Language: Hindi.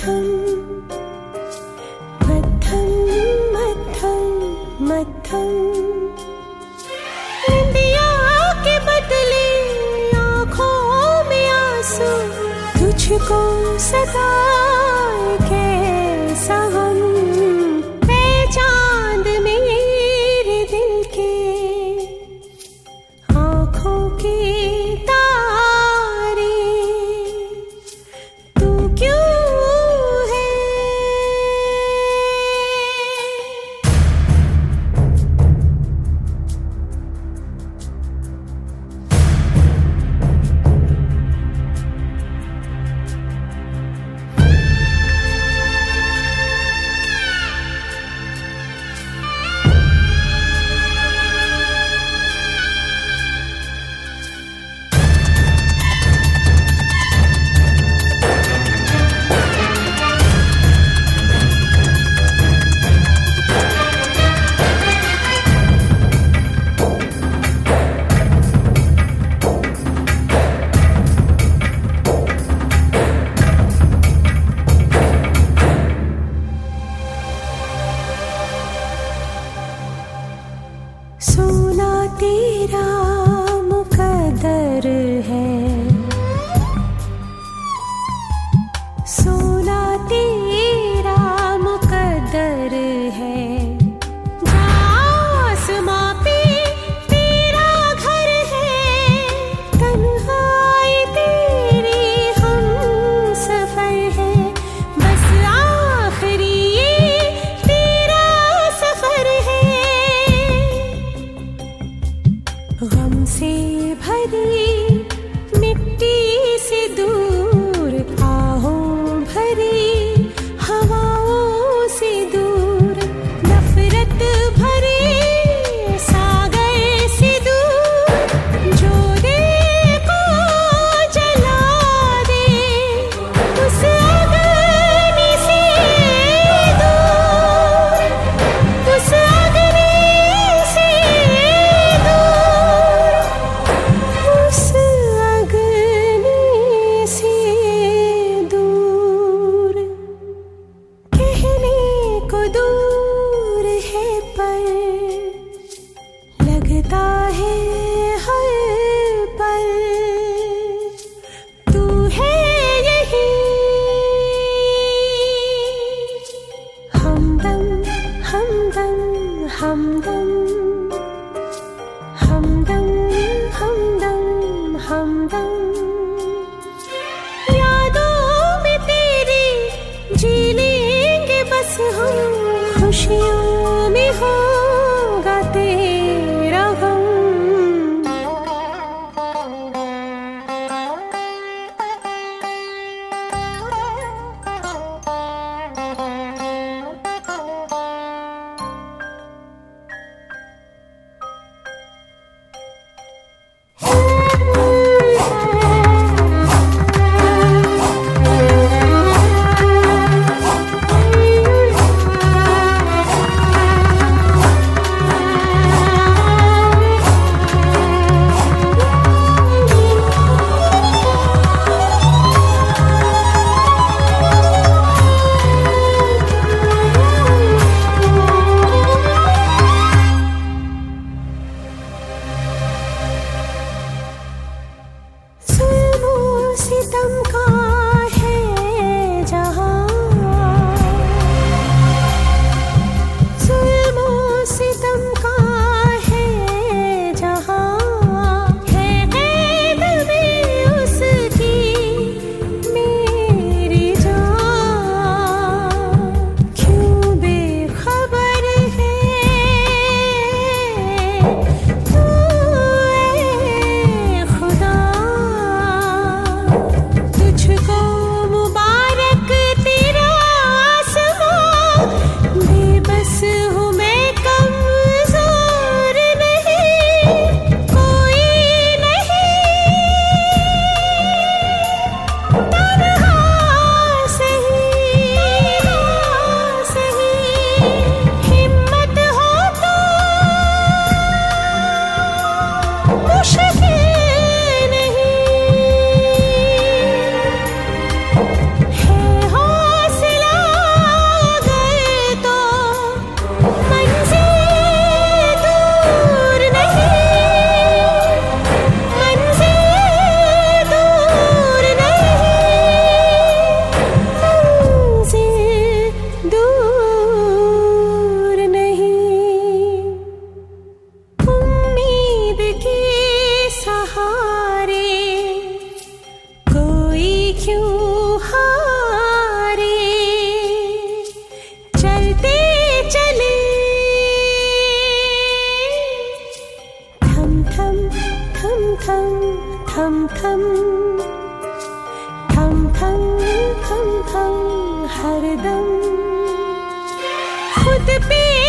मद्धम मद्धम मद्धम मद्धम निंदिया के बदले आँखों में आंसू तुझको सताए कैसा हम ऐ चांद मेरे दिल के आँखों की सोना तेरा मुकद्दर है, सोना तेरा मुकद्दर है, आसमां पे तेरा घर है, तन्हाई तेरी हम सफर है, बस आखिरी ये तेरा सफर है। गम से भरी मिट्टी से दूर, आहों भरी हवाओं से दूर, नफरत भरे सागर से दूर, जो दिल को जला दे उस अग्नि से दूर, उस अग्नि से लगता है हर पल तू है यही, हमदम हमदम हमदम हमदम हमदम हमदम, यादों में तेरी जी लेंगे बस हम, खुशियों में होगा तेरा गम। सितम का है जहां, जुल्म सितम का है जहां, है कैद में उसकी मेरी जान, क्यों बेखबर है तू ऐ खुदा, तुझको मुबारक तेरा आसमां, बेबस हूँ मैं कमजोर नहीं, कोई नहीं, तन्हा सही सही, हिम्मत हो तो मुश्किल नहीं है, हौसला थम थम थम थम थम थम थम हरदम खुद पे